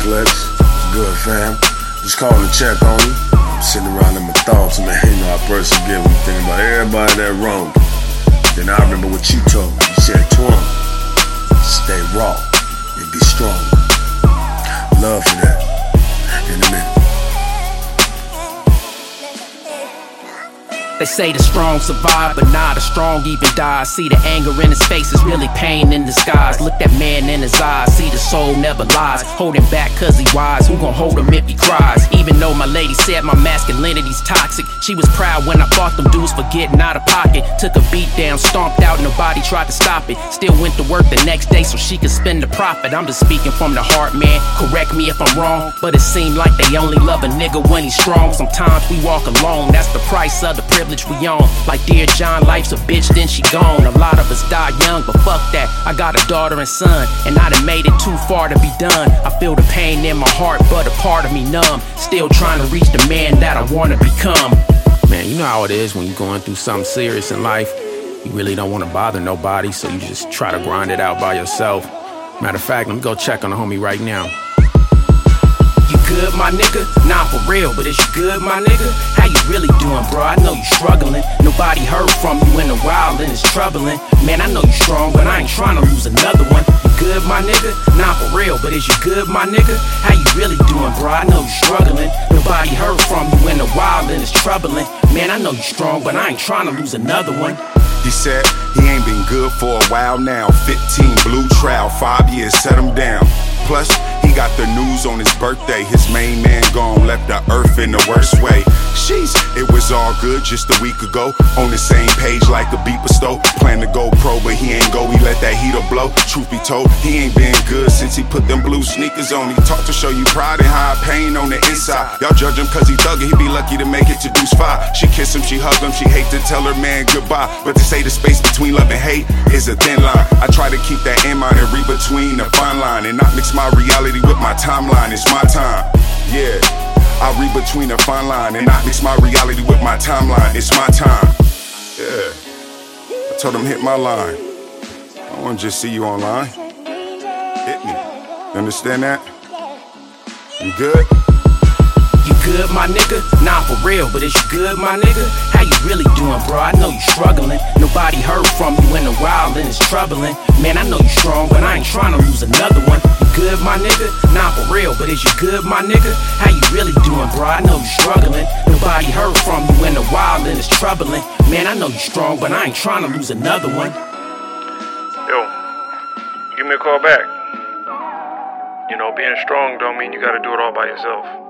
Flex? It's good, fam. Just calling to check on you. I'm sitting around in my thoughts, man. You know how person get when you thinking about everybody that wrong. Then I remember what you told me. You said, Twan, stay raw and be strong. Love for that. In a minute. They say the strong survive, but nah, the strong even die. See the anger in his face is really pain in disguise. Look that man in his eyes, see the soul never lies. Hold him back cause he wise, who gon' hold him if he cries? Even though my lady said my masculinity's toxic, she was proud when I fought them dudes for getting out of pocket. Took a beat down, stomped out, nobody tried to stop it. Still went to work the next day so she could spend the profit. I'm just speaking from the heart, man, correct me if I'm wrong, but it seemed like they only love a nigga when he's strong. Sometimes we walk alone, that's the price of the privilege we own. Like Dear John, life's a bitch, then she gone. A lot of us die young, but fuck that, I got a daughter and son, and I done made it too far to be done. I feel the pain in my heart, but a part of me numb. Still trying to reach the man that I wanna become. Man, you know how it is when you're going through something serious in life. You really don't want to bother nobody, so you just try to grind it out by yourself. Matter of fact, let me go check on the homie right now. You good, my nigga? Nah, for real, but is you good, my nigga? How you really doing, bro? I know you struggling. Nobody heard from you in a while and it's troubling. Man, I know you strong, but I ain't trying to lose another one. You good, my nigga? Nah, for real, but is you good, my nigga? How you really doing, bro? I know you struggling. Nobody heard from you in a while and it's troubling. Man, I know you strong, but I ain't trying to lose another one. He said he ain't been good for a while now. 15 blue trial, 5 years, set him down. Plus, he got the news on his birthday. His main man gone, left the earth in the worst way. Sheesh, it was all good just a week ago. On the same page like a beeper stove. Plan to go pro, but he ain't go, he let that heater blow. Truth be told, he ain't been good since he put them blue sneakers on. He talked to show you pride and hide pain on the inside. Y'all judge him cause he thuggin', he be lucky to make it to Deuce 5. She kiss him, she hug him, she hate to tell her man goodbye. But to say the space between love and hate is a thin line. I try to keep that in mind and read between the fine line and not mix my reality with my timeline. It's my time, yeah. I read between the fine line and not mix my reality with my timeline. It's my time, yeah. I told him hit my line. I don't wanna just see you online. Hit me. You understand that? You good? You good, my nigga? Nah, for real, but is you good, my nigga? How you really doing, bro? I know you struggling. Nobody heard from you in a while and it's troubling. Man, I know you strong, but I ain't trying to lose another one. You good, my nigga? Nah, for real, but is you good, my nigga? How you really doing, bro? I know you struggling. Nobody heard from you in a while and it's troubling. Man, I know you strong, but I ain't trying to lose another one. Yo, give me a call back. You know, being strong don't mean you gotta do it all by yourself.